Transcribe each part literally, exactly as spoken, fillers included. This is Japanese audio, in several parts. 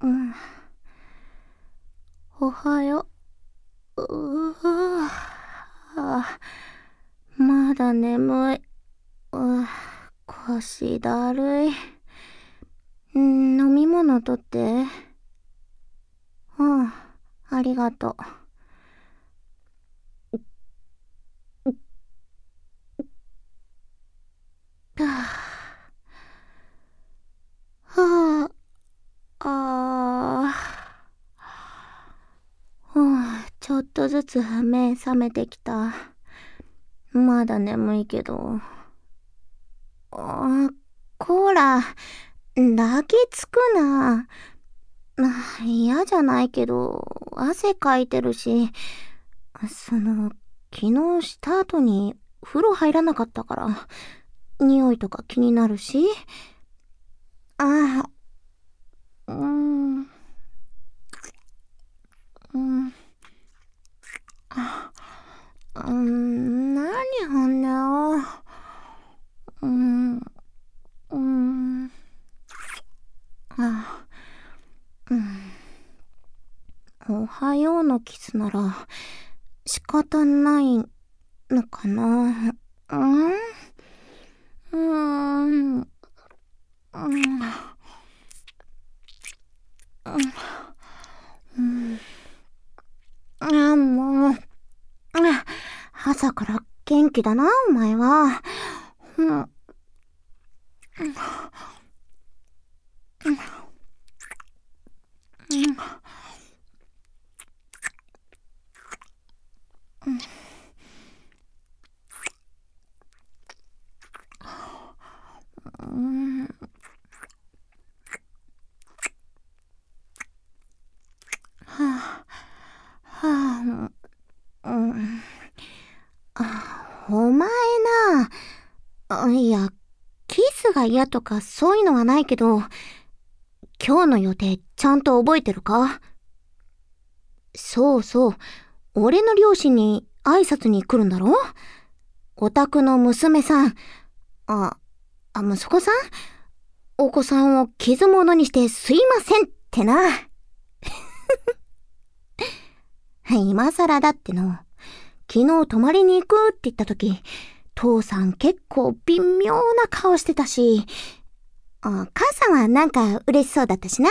うん、おはよう。うぅ、あ、まだ眠い。う、腰だるい。ん、飲み物取って。うん、ありがとう。はぁ、はぁ、あー、うん、ちょっとずつ目覚めてきた。まだ眠いけど。あ、こーら、抱きつくな。ま、嫌じゃないけど、汗かいてるし、その、昨日した後に風呂入らなかったから、匂いとか気になるし、ああ、うーん、うん、あ、うーん、何ほんだよ。うーん、うーん、あ、うん、おはようのキスなら仕方ないのかな。うん、うーん、うん、うん、あ、もう、あ、朝から元気だな、お前は。うん、うん、うん、うん、うん、はあ、はあ、うん、あ、お前な、あ、いや、キスが嫌とかそういうのはないけど、今日の予定ちゃんと覚えてるか？そうそう、俺の両親に挨拶に来るんだろ？お宅の娘さん、あ、あ、息子さん？お子さんを傷物にしてすいませんってな。今更だっての。昨日泊まりに行くって言った時、父さん結構微妙な顔してたし、あ、母さんはなんか嬉しそうだったしな。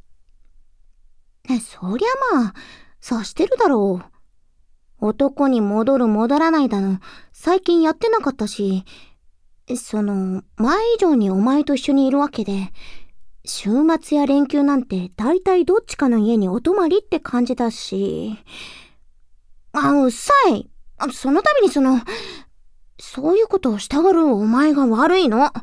そりゃまあ、察してるだろう。男に戻る戻らないだの、最近やってなかったし、その、前以上にお前と一緒にいるわけで、週末や連休なんて大体どっちかの家にお泊まりって感じだし。あ、うっさい。その度にその、そういうことをしたがるお前が悪いの。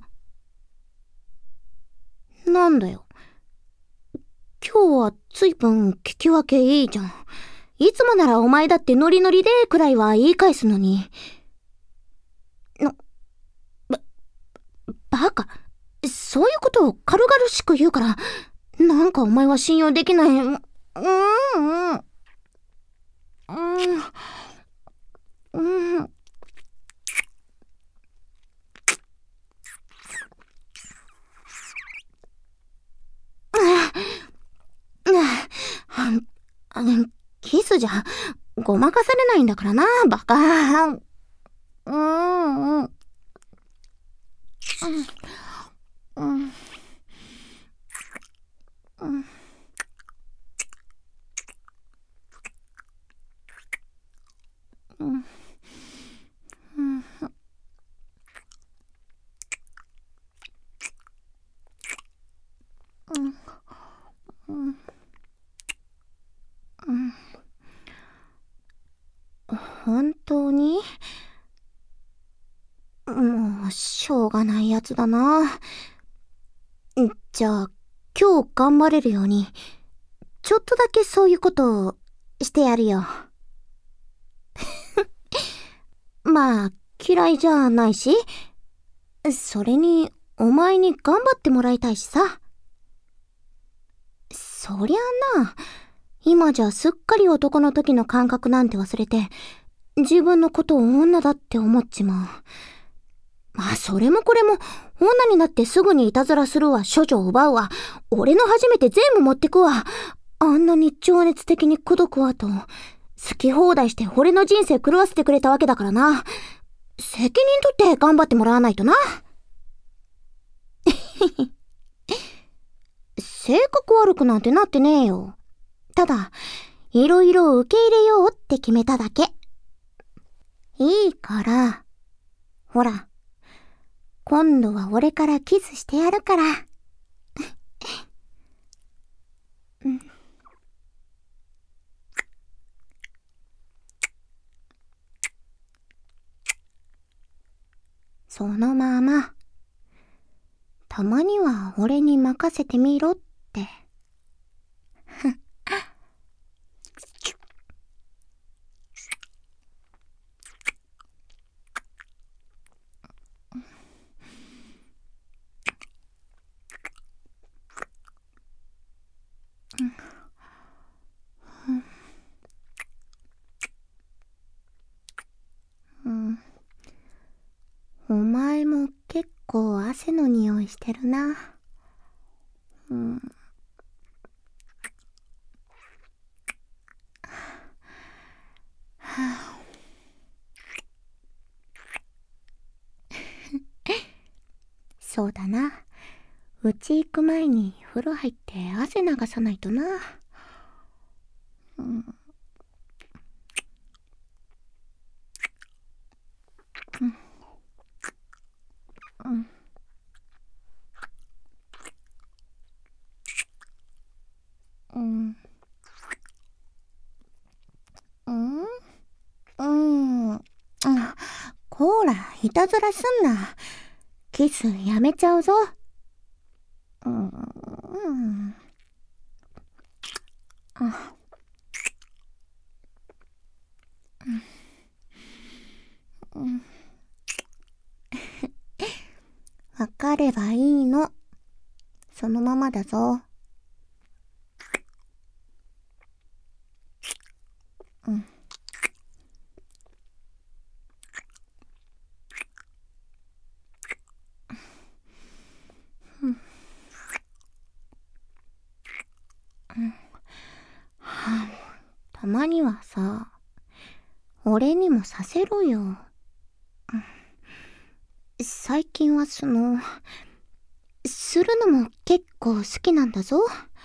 なんだよ。今日は随分聞き分けいいじゃん。いつもならお前だってノリノリでくらいは言い返すのに。な、ば、バカ。そういうことを軽々しく言うから、なんかお前は信用できない。うーん、うん、うん、うん。あ、キスじゃ、ごまかされないんだからな、バカ。うーん、うん、うん、うん、うん、うん、うん、うん。本当に？もう、しょうがないやつだな。じゃあ、今日頑張れるように、ちょっとだけそういうことをしてやるよ。まあ、嫌いじゃないし、それに、お前に頑張ってもらいたいしさ。そりゃあな、今じゃすっかり男の時の感覚なんて忘れて、自分のことを女だって思っちまう。 まあ、それもこれも、女になってすぐにいたずらするわ、処女を奪うわ、俺の初めて全部持ってくわ。あんなに情熱的に口説くわと、好き放題して俺の人生狂わせてくれたわけだからな。責任取って頑張ってもらわないとな。性格悪くなんてなってねえよ。ただ、いろいろ受け入れようって決めただけ。いいから、ほら、今度は俺からキスしてやるから。うん、そのまま、たまには俺に任せてみろって。うん、お前も結構汗の匂いしてるな。うん、はあ、そうだな。うち行く前に風呂入って汗流さないとな。うん、うん、うん、うん、うん、うん。こーら、いたずらすんな。キスやめちゃうぞ。うん、うん、あ、うん。わかればいいの。そのままだぞ。うん。うん。うん。はあ、たまにはさ、俺にもさせろよ。うん、最近はその、するのも結構好きなんだぞ。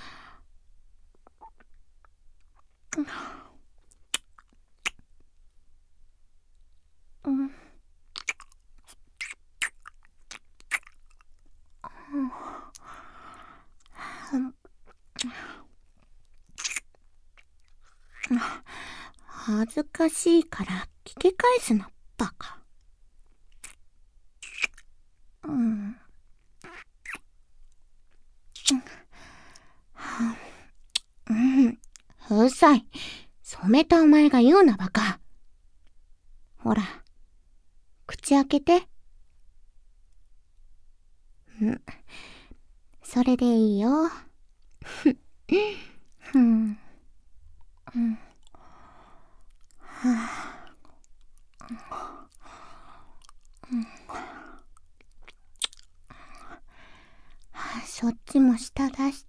うん。恥ずかしいから聞き返すな、バカ。うん。うん。うるさい。染めたお前が言うな、バカ。ほら、口開けて。うん。それでいいよ。うん。うん。はあ、うん。はあ、そっちも舌出して。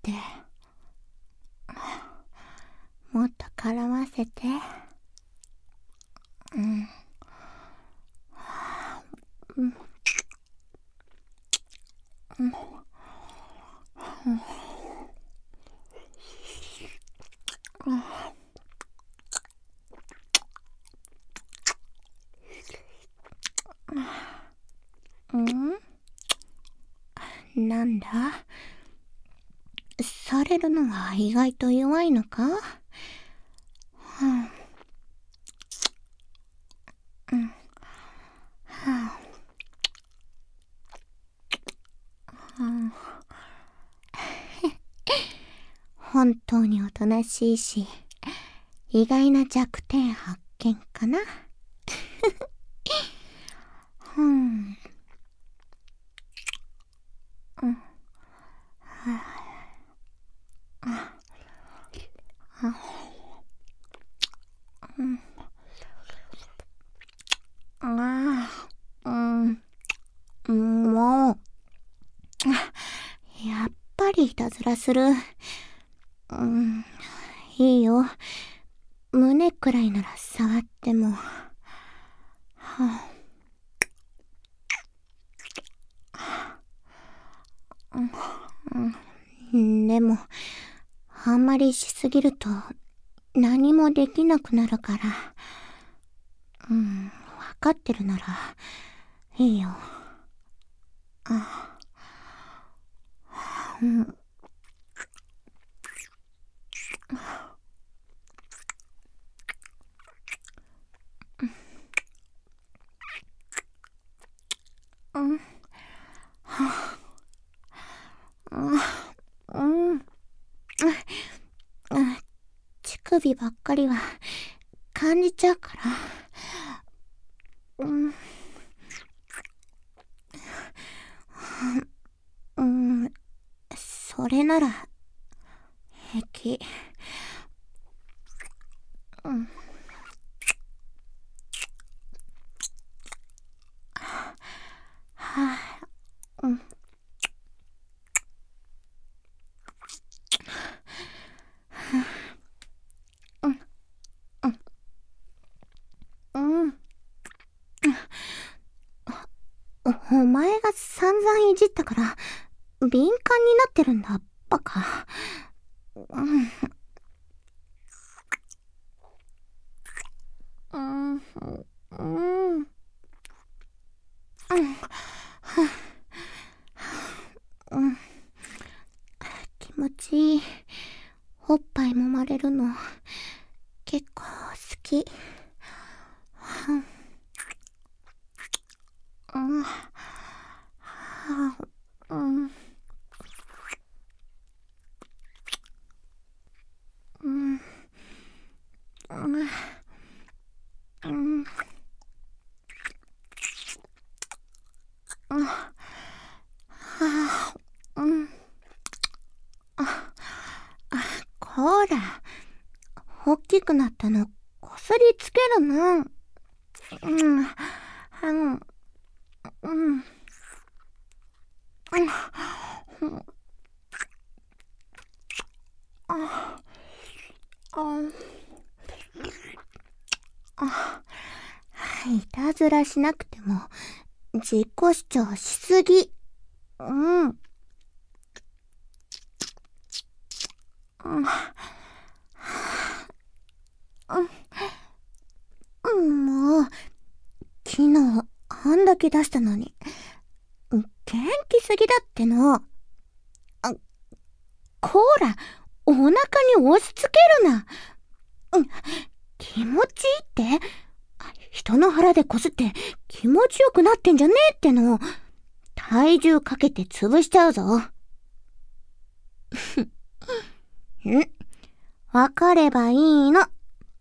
もっと絡ませて。うん。うん。うん。うん。なんだ、されるのは意外と弱いのか。はあ、うん。はあ、はあ、本当におとなしいし、意外な弱点発見かな。うん。うん。はあ、あ、うん。ああ、うん。 たずらする。うん、いいよ。胸くらいなら触っても。はあ、うん、でも、あんまりしすぎると何もできなくなるから。うん、わかってるならいいよ。あ、うん。うん。はあ、うん。うん。乳首ばっかりは感じちゃうから。うん。うん。それなら平気。うん。はあ、うん。うん。うん。うん。お、お前が散々いじったから敏感になってるんだ、バカ。うん。うん。うん。うん。うん。気持ちいい。おっぱい揉まれるの結構好き。うん。うん。うん。うん。うん。こら、大きくなったのこすりつけるな。うん。うん。うん。うん。あ、あ、あ、いたずらしなくても自己主張しすぎ。うん。うん。うん。もう、昨日あんだけ出したのに元気すぎだっての。あ、こら、お腹に押し付けるな。うん、気持ちいいって？人の腹でこすって気持ちよくなってんじゃねえっての。体重かけて潰しちゃうぞ。ん、わかればいいの。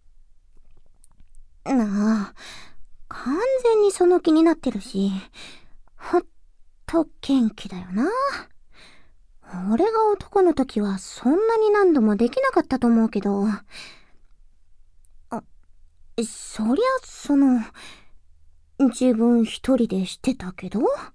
なあ、完全にその気になってるし、ほんと元気だよな。俺が男の時はそんなに何度もできなかったと思うけど、あ、そりゃその、自分一人でしてたけど。は、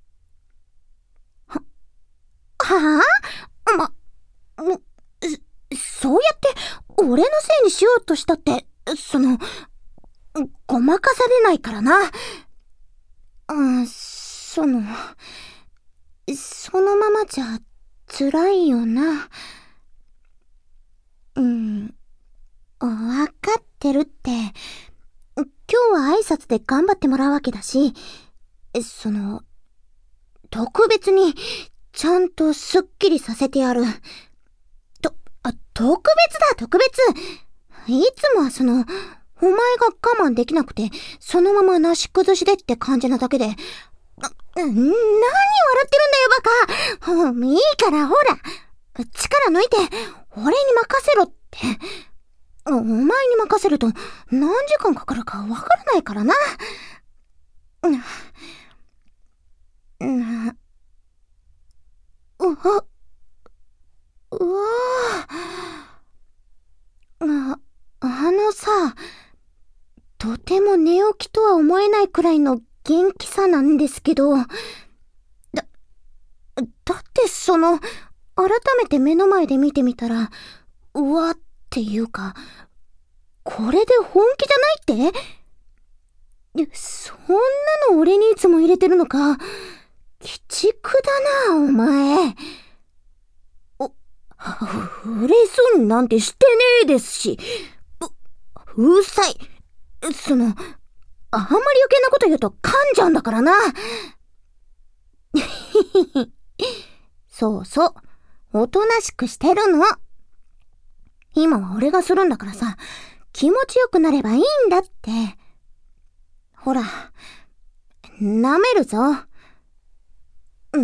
はぁ、ま、も、そうやって俺のせいにしようとしたって、その、ごまかされないからな。あ、その、そのままじゃ辛いよな。うん、わかってるって。今日は挨拶で頑張ってもらうわけだし、その、特別にちゃんとスッキリさせてやる。と、あ、特別だ、特別。いつもはその、お前が我慢できなくて、そのままなし崩しでって感じなだけで、な、何笑ってるんだよ、バカ。ほ、いいから、ほら。力抜いて、俺に任せろって。お前に任せると、何時間かかるかわからないからな。な、な、うわ、うわあ、あのさ、とても寝起きとは思えないくらいの元気さなんですけど、だ、だってその、 改めて目の前で見てみたら、うわっていうか、これで本気じゃないって？そんなの俺にいつも入れてるのか。鬼畜だな、お前。お、嬉しそうになんてしてねえですし。う、うるさい。その、あんまり余計なこと言うと噛んじゃうんだからな。そうそう。おとなしくしてるの。今は俺がするんだからさ、気持ちよくなればいいんだって。ほら、舐めるぞ。うん。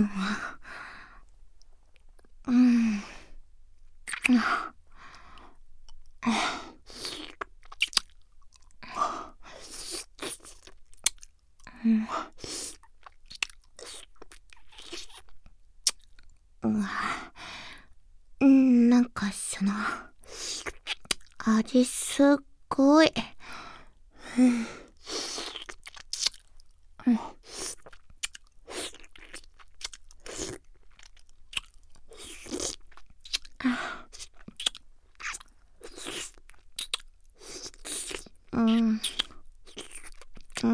うん。うん。なんかその、味すっごい。うん。うん。うん？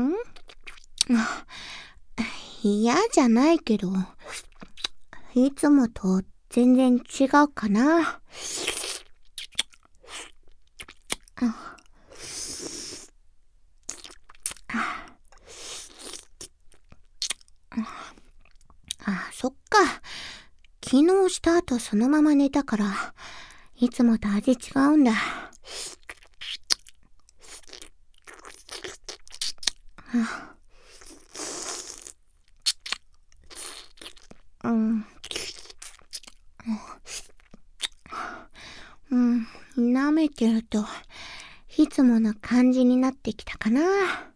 嫌じゃないけど、いつもと全然違うかな。あ、そっか。昨日した後そのまま寝たから、いつもと味違うんだ。うん。うん。舐めてると、いつもの感じになってきたかな。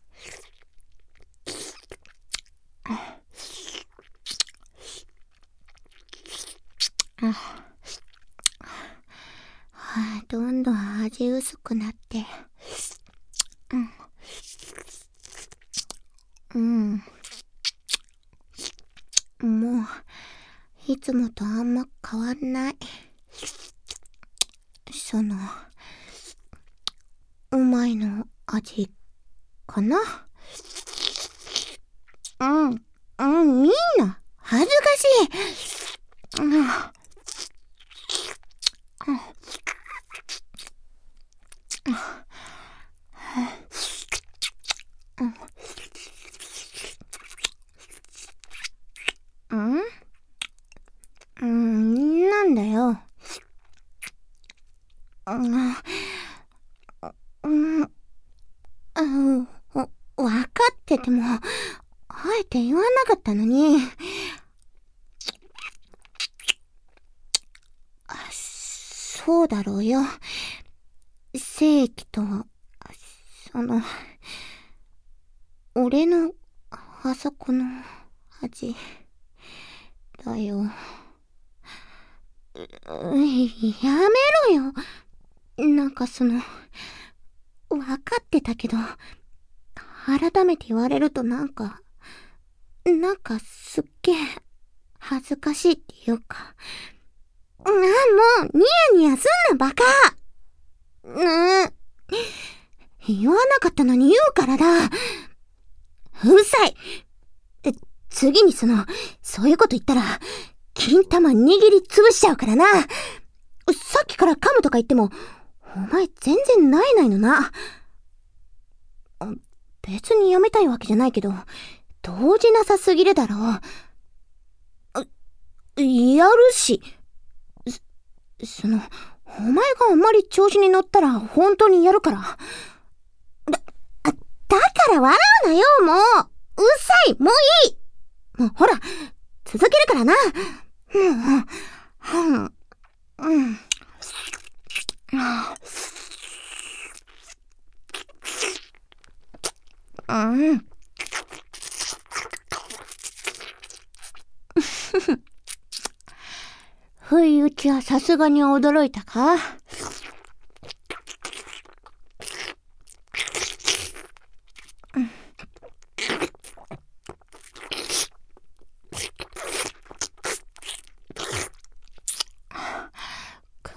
どんどん味薄くなって、うん。うん。もう、いつもとあんま変わんない。その、うまいの味かな。うん、うん、みんな、恥ずかしい。うん。うんうん、なんだよ。うん、うん、うん、わかってても、あえて言わなかったのに。そうだろうよ。正規と、その、俺の、あそこの味、だよ。やめろよ。なんかその、わかってたけど、改めて言われるとなんか、なんかすっげえ、恥ずかしいっていうか。あ、もう、ニヤニヤすんな、バカ。うん。言わなかったのに言うからだ。うるさい。次にその、そういうこと言ったら、金玉握りつぶしちゃうからな。さっきから噛むとか言っても、お前全然ないないのな。別にやめたいわけじゃないけど、動じなさすぎるだろう。やるし。その、お前があんまり調子に乗ったら本当にやるから。だ、だから笑うなよ、もう。うっさい、もういい。もうほら、続けるからな。うん、うん、うん。うん。不意打ちはさすがに驚いたか？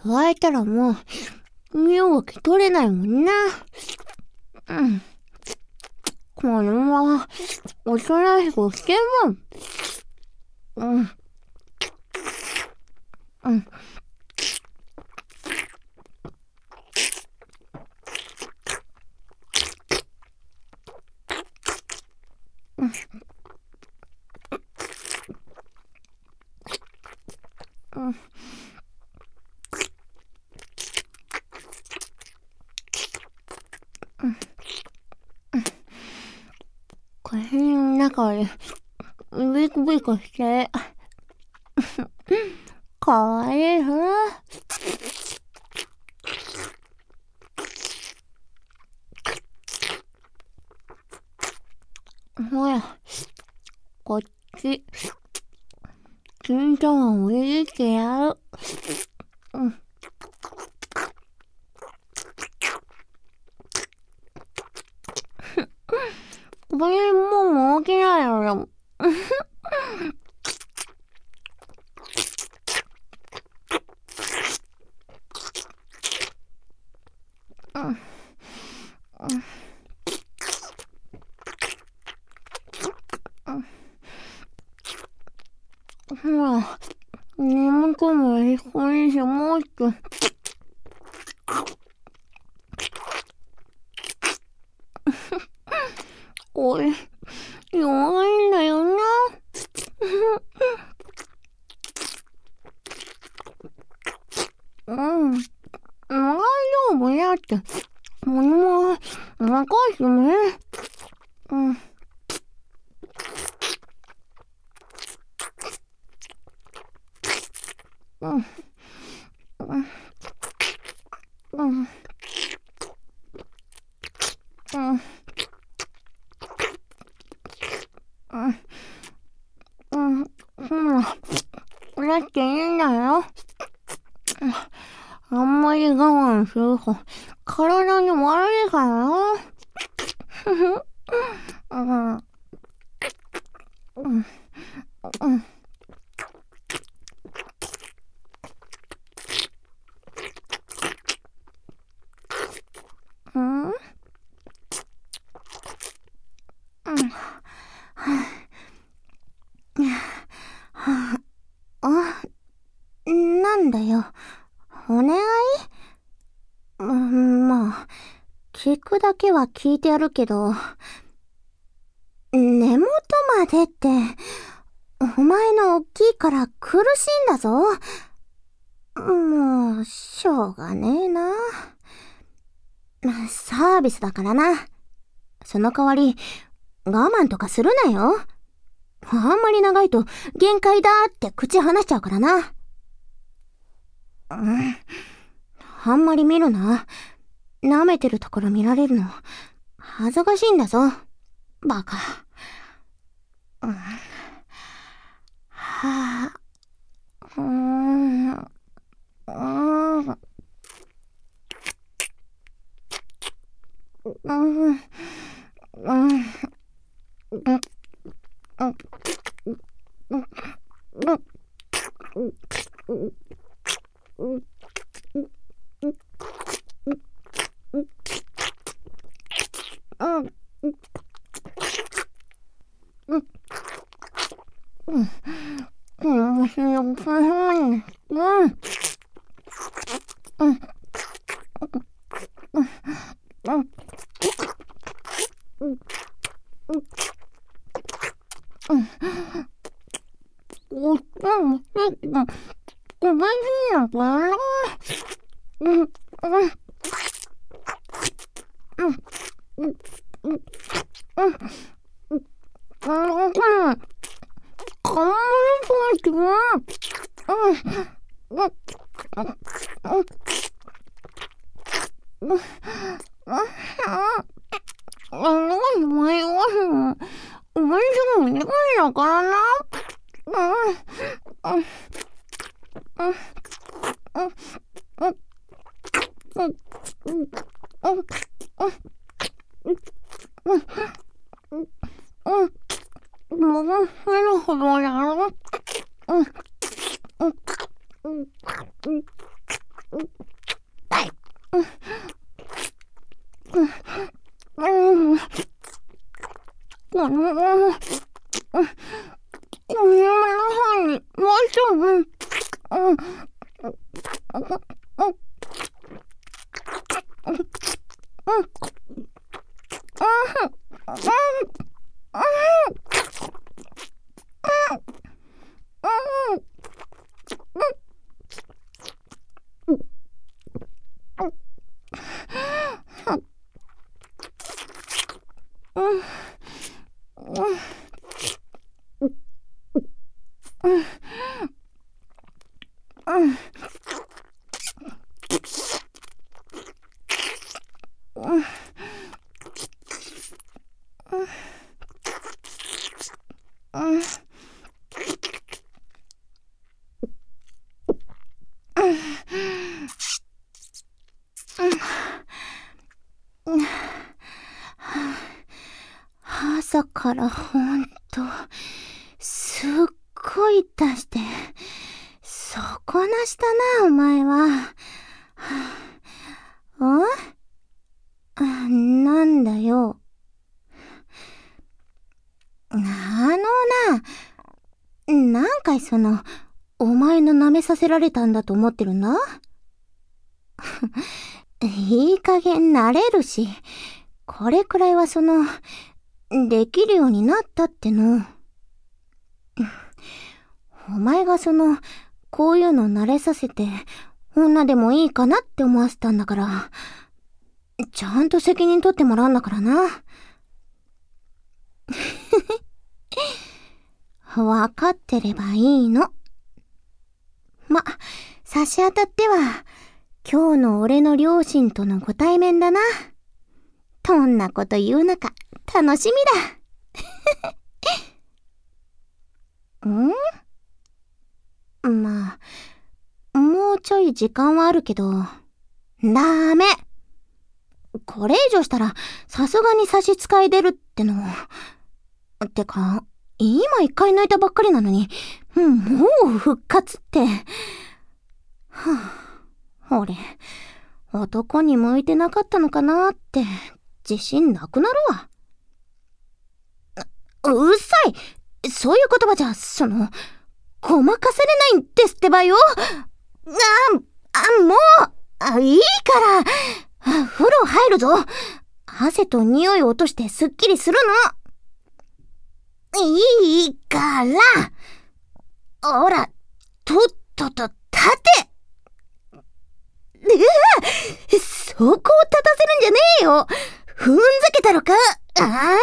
加えたらもう、身動き取れないもんな。うん。このまま、おとなしくしてもん。うん。うん。うん。うん。口の中で、ビクビクして、かわいいな。ほら、こっち、金玉を入れてやる。うん。これもう起きないよ。うん。ほら、眠くもいい子にしもうって。これ、弱いんだよな。うん。大丈夫やって。もうも、任せてね。うん。うん。うん。うん。うん。うん。うん。ほら、だっていいんだよ。あんまり我慢すると、体に悪いからな。うん。うん。うん。うん。あ、なんだよ。お願い？うん、まあ、聞くだけは聞いてやるけど、根元までって、お前の大きいから苦しいんだぞ。もう、しょうがねえな。サービスだからな。その代わり、我慢とかするなよ。あんまり長いと限界だって口離しちゃうからな。うん。あんまり見るな。舐めてるところ見られるの、恥ずかしいんだぞ。バカ。うん。はぁ、うーん。うーん。うん。うん。うん。 朝からほんと、すっごい出して、底なしたな、お前は。あ、なんだよ。あのな、何回その、お前の舐めさせられたんだと思ってるんだ？いい加減慣れるし、これくらいはその、できるようになったっての。お前がその、こういうの慣れさせて、女でもいいかなって思わせたんだから、ちゃんと責任取ってもらうんだからな。わかってればいいの。ま、差し当たっては、今日の俺の両親とのご対面だな。どんなこと言うのか、楽しみだ。ん？まあ、もうちょい時間はあるけど、ダメ。これ以上したら、さすがに差し支え出るっての。てか、今一回抜いたばっかりなのに、もう復活って。はぁ、俺、男に向いてなかったのかなって、自信なくなるわ。うっさい！そういう言葉じゃ、その、ごまかせれないんですってばよ。あ、あ、もう、あ、いいから、風呂入るぞ。汗と匂いを落としてすっきりするの。いいから。ほら、とっとと立て。うわ、そこを立たせるんじゃねえよ。ふんざけたのか。あ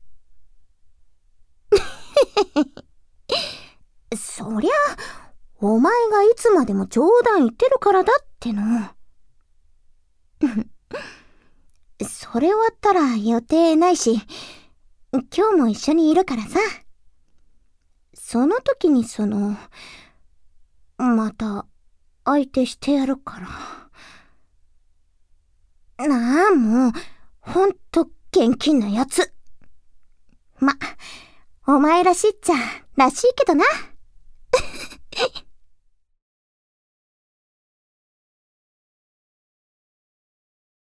あ。そりゃ、お前がいつまでも冗談言ってるからだっての。それ終わったら予定ないし、今日も一緒にいるからさ。その時にその、また相手してやるから。なあ、もう、ほんと現金なやつ。ま、お前らしいっちゃらしいけどな。